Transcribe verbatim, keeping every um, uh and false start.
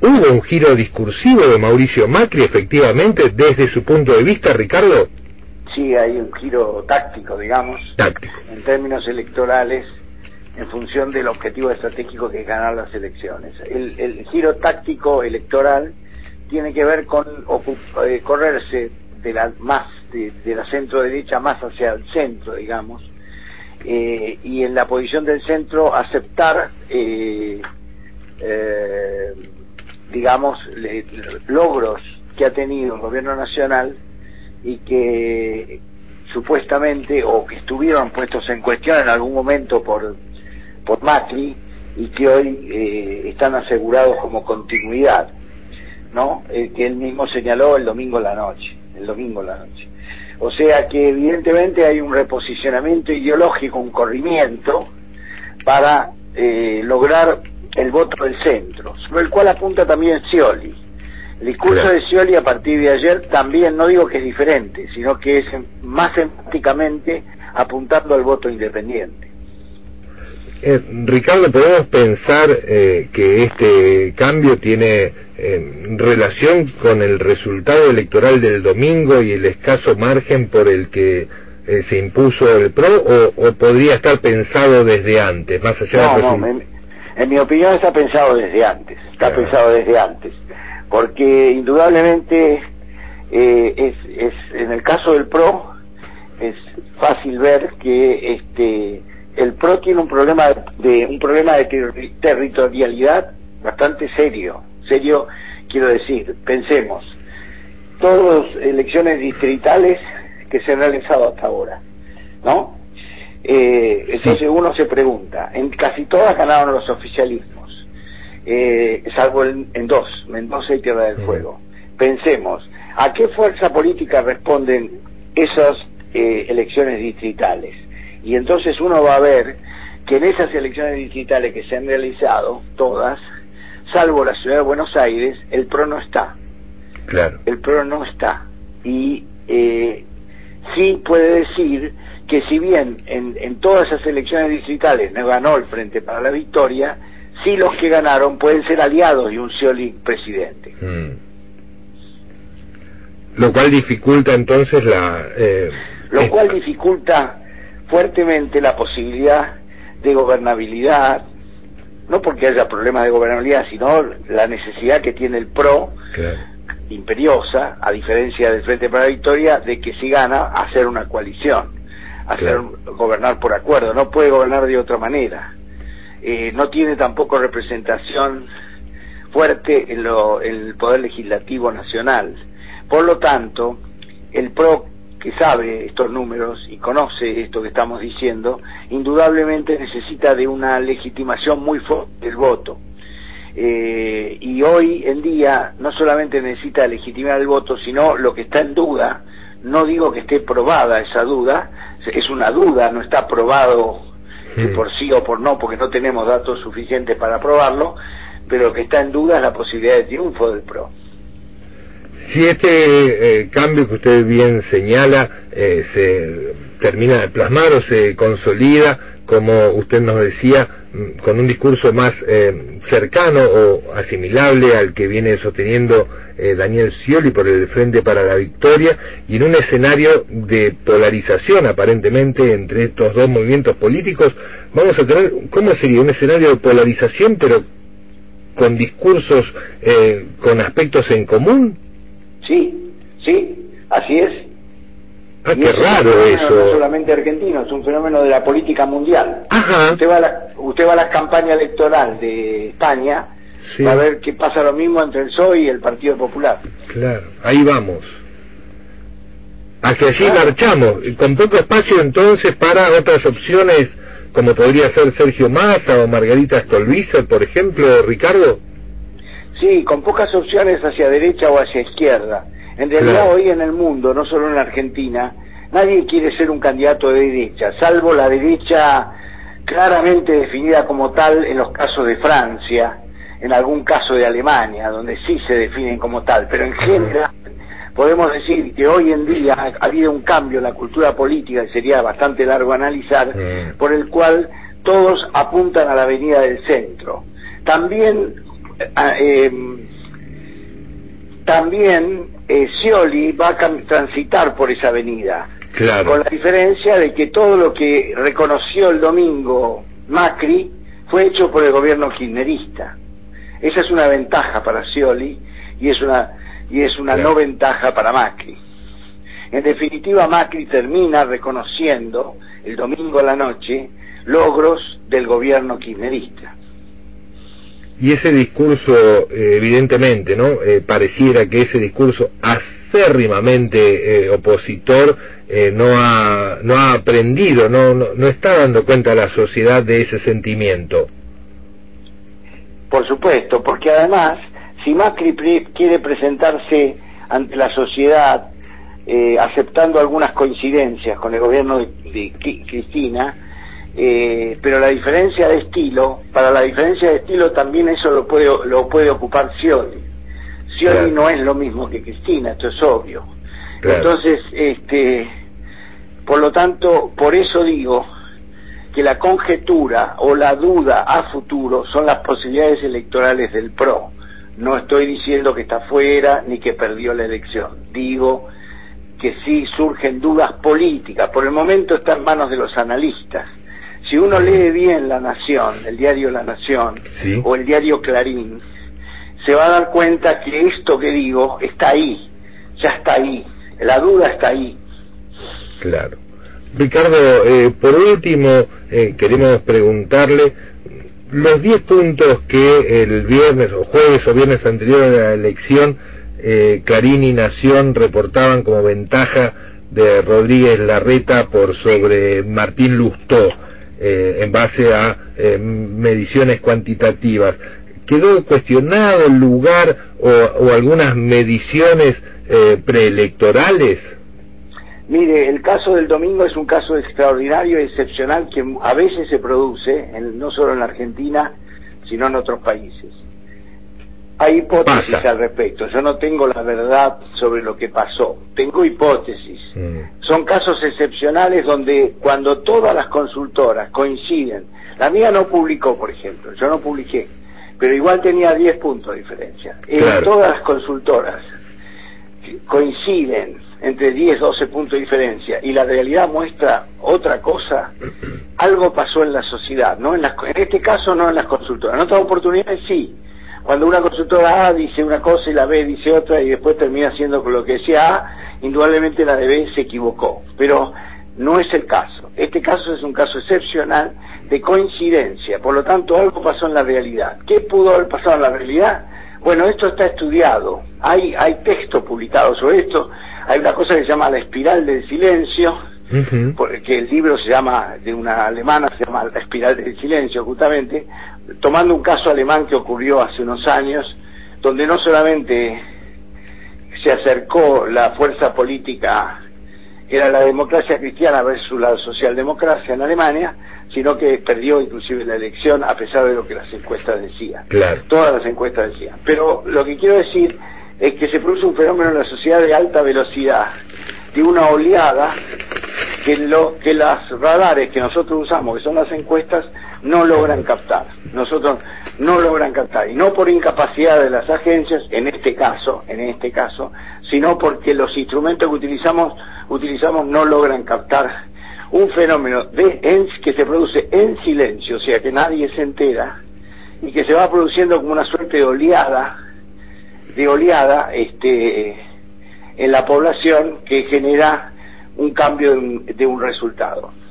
¿Hubo un giro discursivo de Mauricio Macri, efectivamente, desde su punto de vista, Ricardo? Sí, hay un giro táctico, digamos, táctico. en términos electorales, en función del objetivo estratégico que es ganar las elecciones. El, el giro táctico electoral tiene que ver con eh, correrse de la más de, de la centro derecha más hacia el centro, digamos, eh, y en la posición del centro aceptar eh, eh, digamos le, logros que ha tenido el gobierno nacional y que supuestamente o que estuvieron puestos en cuestión en algún momento por por Macri y que hoy eh, están asegurados como continuidad, ¿no? Eh, que él mismo señaló el domingo en la noche, el domingo en la noche. O sea que evidentemente hay un reposicionamiento ideológico, un corrimiento para eh, lograr el voto del centro, sobre el cual apunta también Scioli. El discurso claro. de Scioli a partir de ayer también, no digo que es diferente, sino que es más enfáticamente apuntando al voto independiente. Eh, Ricardo, ¿podemos pensar eh, que este cambio tiene eh, relación con el resultado electoral del domingo y el escaso margen por el que eh, se impuso el P R O, o, o podría estar pensado desde antes, más allá no, del no, resultado? en, en mi opinión está pensado desde antes, está ah. pensado desde antes, porque indudablemente eh, es, es en el caso del P R O es fácil ver que este el P R O tiene un problema de, de un problema de ter territorialidad bastante serio, serio quiero decir, pensemos, todas las elecciones distritales que se han realizado hasta ahora, ¿no? Eh, entonces sí. Uno se pregunta, en casi todas ganaron los oficialismos, eh, salvo en, en dos, Mendoza y Tierra del Fuego. Pensemos, ¿a qué fuerza política responden esas eh, elecciones distritales? Y entonces uno va a ver que en esas elecciones distritales que se han realizado, todas, salvo la ciudad de Buenos Aires, el P R O no está. Claro. El P R O no está. Y eh, sí puede decir que si bien en, en todas esas elecciones distritales no ganó el Frente para la Victoria, sí los que ganaron pueden ser aliados de un Scioli presidente. Mm. Lo cual dificulta entonces la... Eh, Lo esta. cual dificulta fuertemente la posibilidad de gobernabilidad, no porque haya problemas de gobernabilidad, sino la necesidad que tiene el P R O, claro. imperiosa, a diferencia del Frente para la Victoria, de que si gana, hacer una coalición, hacer claro. un, gobernar por acuerdo, no puede gobernar de otra manera. Eh, no tiene tampoco representación fuerte en, lo, en el Poder Legislativo Nacional. Por lo tanto, el P R O, que sabe estos números y conoce esto que estamos diciendo, indudablemente necesita de una legitimación muy fuerte del voto. Eh, y hoy en día no solamente necesita legitimar el voto, sino lo que está en duda, no digo que esté probada esa duda, es una duda, no está probado que por sí o por no, porque no tenemos datos suficientes para probarlo, pero lo que está en duda es la posibilidad de triunfo del P R O. Si este eh, cambio que usted bien señala eh, se termina de plasmar o se consolida, como usted nos decía, con un discurso más eh, cercano o asimilable al que viene sosteniendo eh, Daniel Scioli por el Frente para la Victoria, y en un escenario de polarización aparentemente entre estos dos movimientos políticos, vamos a tener, ¿cómo sería? Un escenario de polarización pero con discursos eh, con aspectos en común. Sí, sí, así es. Ah, y qué raro eso. No solamente argentino, es un fenómeno de la política mundial. Ajá. Usted va a la, usted va a la campaña electoral de España, sí. Va a ver que pasa lo mismo entre el P S O E y el Partido Popular. Claro, ahí vamos. Hacia allí Claro. marchamos, con poco espacio entonces para otras opciones, como podría ser Sergio Massa o Margarita Stolbizer, por ejemplo, Ricardo. Sí, con pocas opciones hacia derecha o hacia izquierda. En realidad claro. Hoy en el mundo, no solo en Argentina, nadie quiere ser un candidato de derecha, salvo la derecha claramente definida como tal en los casos de Francia, en algún caso de Alemania, donde sí se definen como tal, pero en general podemos decir que hoy en día ha habido un cambio en la cultura política, que sería bastante largo analizar, mm. por el cual todos apuntan a la avenida del centro. También Eh, también eh, Scioli va a transitar por esa avenida, claro, con la diferencia de que todo lo que reconoció el domingo Macri fue hecho por el gobierno kirchnerista. Esa es una ventaja para Scioli y es una y es una claro. no ventaja para Macri. En definitiva, Macri termina reconociendo el domingo a la noche logros del gobierno kirchnerista. Y ese discurso, eh, evidentemente, ¿no? Eh, pareciera que ese discurso acérrimamente eh, opositor eh, no ha no ha aprendido, no, no no está dando cuenta a la sociedad de ese sentimiento. Por supuesto, porque además, si Macri pre quiere presentarse ante la sociedad eh, aceptando algunas coincidencias con el gobierno de, de Cristina, Eh, pero la diferencia de estilo, para la diferencia de estilo también eso lo puede lo puede ocupar Scioli. Scioli claro. no es lo mismo que Cristina, esto es obvio. Claro. Entonces, este, por lo tanto, por eso digo que la conjetura o la duda a futuro son las posibilidades electorales del P R O. No estoy diciendo que está fuera ni que perdió la elección. Digo que sí surgen dudas políticas. Por el momento está en manos de los analistas. Si uno lee bien La Nación, el diario La Nación, ¿sí? o el diario Clarín, se va a dar cuenta que esto que digo está ahí, ya está ahí, la duda está ahí. Claro. Ricardo, eh, por último, eh, queremos preguntarle, los diez puntos que el viernes o jueves o viernes anterior a la elección, eh, Clarín y Nación reportaban como ventaja de Rodríguez Larreta por sobre Martín Lustó, Eh, en base a eh, mediciones cuantitativas. ¿Quedó cuestionado el lugar o, o algunas mediciones eh, preelectorales? Mire, el caso del domingo es un caso extraordinario y excepcional que a veces se produce, en, no solo en la Argentina, sino en otros países. Hay hipótesis Pasa. al respecto. Yo no tengo la verdad sobre lo que pasó. Tengo hipótesis. Mm. Son casos excepcionales donde cuando todas las consultoras coinciden, la mía no publicó, por ejemplo, yo no publiqué, pero igual tenía diez puntos de diferencia. Claro. Eh, todas las consultoras coinciden entre diez, doce puntos de diferencia y la realidad muestra otra cosa, algo pasó en la sociedad, no en, las, en este caso no en las consultoras. En otras oportunidades sí. Cuando una consultora A dice una cosa y la B dice otra y después termina haciendo con lo que decía A, indudablemente la de B se equivocó. Pero no es el caso. Este caso es un caso excepcional de coincidencia. Por lo tanto, algo pasó en la realidad. ¿Qué pudo haber pasado en la realidad? Bueno, esto está estudiado. Hay, hay texto publicado sobre esto. Hay una cosa que se llama la espiral del silencio, uh-huh. porque el libro se llama, de una alemana, se llama La espiral del silencio, justamente, tomando un caso alemán que ocurrió hace unos años, donde no solamente se acercó la fuerza política, que era la democracia cristiana versus la socialdemocracia en Alemania, sino que perdió inclusive la elección a pesar de lo que las encuestas decían. Claro. Todas las encuestas decían. Pero lo que quiero decir es que se produce un fenómeno en la sociedad de alta velocidad, de una oleada que lo que las radares que nosotros usamos, que son las encuestas, no logran captar. Nosotros no logran captar, y no por incapacidad de las agencias, en este caso, en este caso, sino porque los instrumentos que utilizamos, utilizamos no logran captar un fenómeno de, en, que se produce en silencio, o sea que nadie se entera, y que se va produciendo como una suerte de oleada, de oleada, este, en la población que genera un cambio de un, de un resultado.